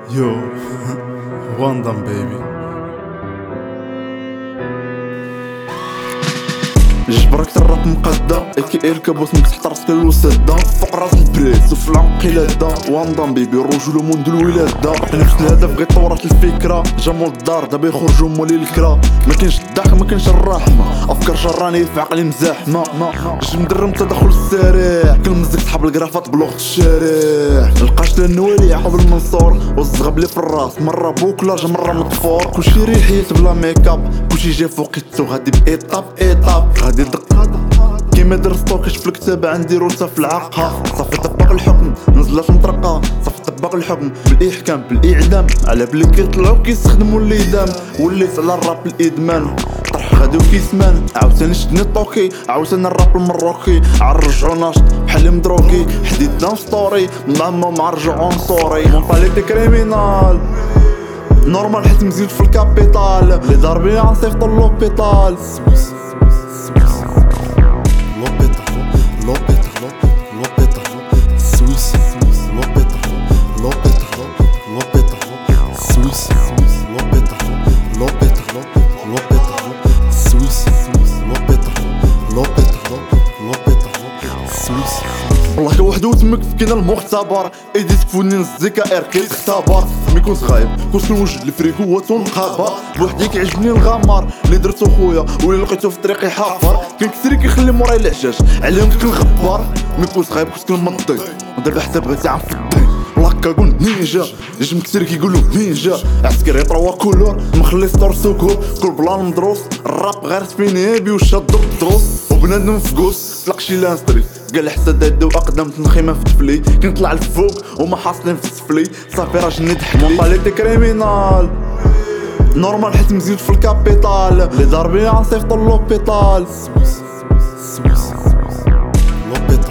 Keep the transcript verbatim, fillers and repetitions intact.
Yo, Wandam baby. جبرك الراب مقدة اكي الكابوس من تحت راسك الوسادة فوق راس البريس وفي العنقلادة وانضم بيبي الرجل منذ الولادة نفس الهدف غير طورت الفكرة جامو الدار دابا يخرجوا مولي الكرا ما كاينش الضحك ما كاينش الرحمة افكار جراني في عقلي مزاحمة جيت مدرم تدخل السريع كل مزك صحاب الكرافات بلغة الشارع القاش النوالي عقب المنصور والزغب لي في الراس مرة بوكلاج مرة مطفور كلشي ريحيت بلا ميكاب كلشي جا فوقيتو غادي بايطاب ايطاب غادي دق كيما درستو كشف الكتاب عندي روسا في العقها صافي طبق الحكم نزلت مطرقة صافي طبق الحكم بالاحكام بالاعدام على بلي كيطلعو كيستخدمو الليدام وليت على الراب الادمان طرح غادي وكيسمان عاوتاني شدني الطوكي عاوتاني الراب المروكي عالرجعو ناشط بحال مدروكي حديدنا ستوري مع ما مع رجعو نصوري مونطاليتي كريمينال نورمال حيت مزيد في الكابيتال لي ضاربين غنصيفطو لوبيطال والله كوحدو تمك فكنا المختبر ايدي تفوني نزيكا اير كيتختبر مي كنت غايب كنت نوجد الفريك هو تنقابر بوحدي كيعجبني الغمار اللي درتو خويا واللي لقيتو في طريقي حافر كان كثير كيخلي موراي العجاج عليهم كنت نخبر مي كنت غايب كنت كنمطي ودابا حتى بغيت عام في الدين لاكا قول نينجا نجم كثير كيقولو نينجا عسكري طروا كولور مخلي ستور سوكور كل بلان مدروس الراب غير سبينيبي وشادو الدروس وبنادم مفقوس تلقشي لانستري قال حتى دادو اقدم تنخيمه في طفلي كنطلع لفوق وما حاصلين في السفلي صافي راجلني تحلي مونطاليتي كريمينال نورمال حيت مزيد في الكابيتال لي ضاربين غنصيفطو لوبيطال لوبيطال